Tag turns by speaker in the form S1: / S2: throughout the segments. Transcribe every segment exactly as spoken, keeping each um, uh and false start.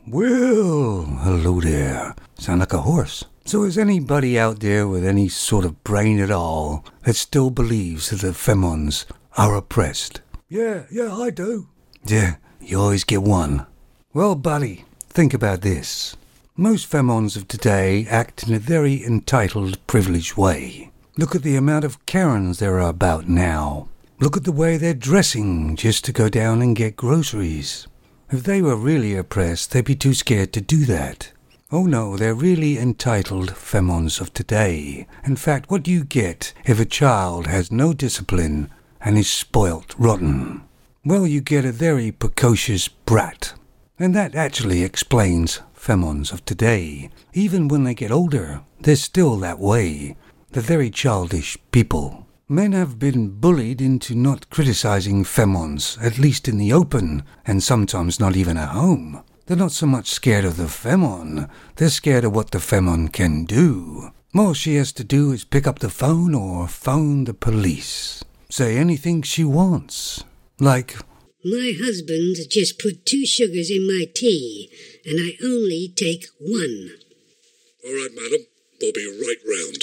S1: Well, hello there. Sound like a horse. So is anybody out there with any sort of brain at all that still believes that the femons are oppressed? Yeah, yeah, I do. Yeah, you always get one. Well, buddy, think about this. Most femons of today act in a very entitled, privileged way. Look at the amount of Karens there are about now. Look at the way they're dressing just to go down and get groceries. If they were really oppressed, they'd be too scared to do that. Oh no, they're really entitled femons of today. In fact, what do you get if a child has no discipline and is spoilt rotten? Well, you get a very precocious brat. And that actually explains femons of today. Even when they get older, they're still that way. They're very childish people. Men have been bullied into not criticizing femons, at least in the open, and sometimes not even at home. They're not so much scared of the femon, they're scared of what the femon can do. All she has to do is pick up the phone or phone the police. Say anything she wants. Like,
S2: my husband just put two sugars in my tea, and I only take one.
S3: All right, madam, they'll be right round.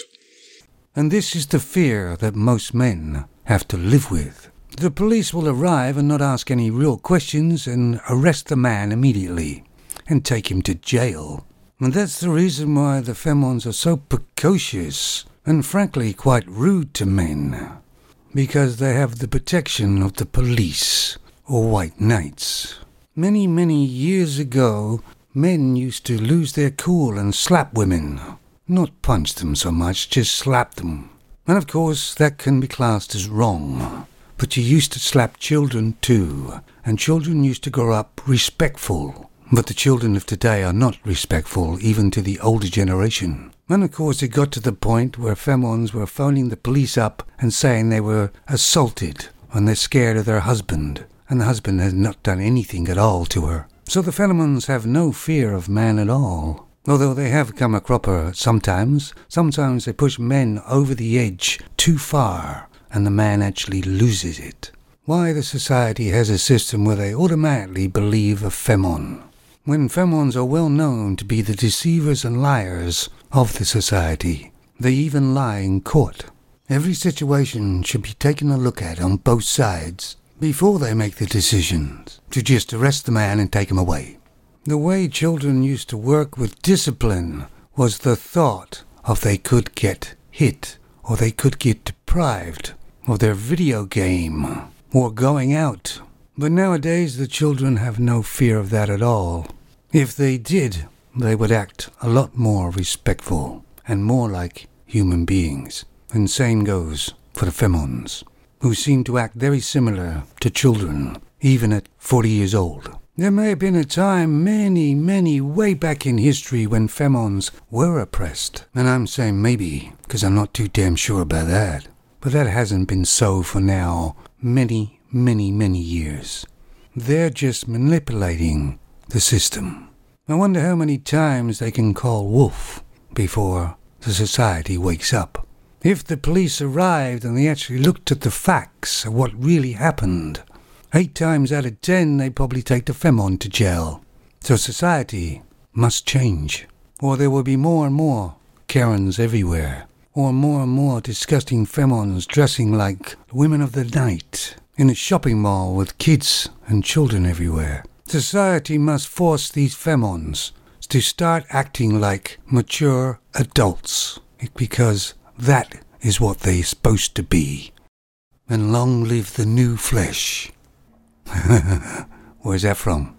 S1: And this is the fear that most men have to live with. The police will arrive and not ask any real questions and arrest the man immediately and take him to jail. And that's the reason why the femons are so precocious and frankly quite rude to men. Because they have the protection of the police or white knights. Many, many years ago, men used to lose their cool and slap women. Not punch them so much, just slap them. And of course, that can be classed as wrong. But you used to slap children too, and children used to grow up respectful. But the children of today are not respectful, even to the older generation. And of course it got to the point where femons were phoning the police up and saying they were assaulted, and they're scared of their husband, and the husband has not done anything at all to her. So the femons have no fear of man at all. Although they have come a cropper sometimes, sometimes they push men over the edge too far, and the man actually loses it. Why the society has a system where they automatically believe a femon, when femons are well known to be the deceivers and liars of the society. They even lie in court. Every situation should be taken a look at on both sides before they make the decisions to just arrest the man and take him away. The way children used to work with discipline was the thought of they could get hit or they could get deprived of their video game or going out. But nowadays the children have no fear of that at all. If they did, they would act a lot more respectful and more like human beings. And same goes for the femons, who seem to act very similar to children, even at forty years old. There may have been a time many, many way back in history when femons were oppressed. And I'm saying maybe, because I'm not too damn sure about that. But that hasn't been so for now many, many, many years. They're just manipulating the system. I wonder how many times they can call wolf before the society wakes up. If the police arrived and they actually looked at the facts of what really happened, eight times out of ten they probably take the femon to jail. So society must change, or there will be more and more Karens everywhere, or more and more disgusting femons dressing like women of the night in a shopping mall with kids and children everywhere. Society must force these femons to start acting like mature adults, because that is what they're supposed to be. And long live the new flesh. Where's that from?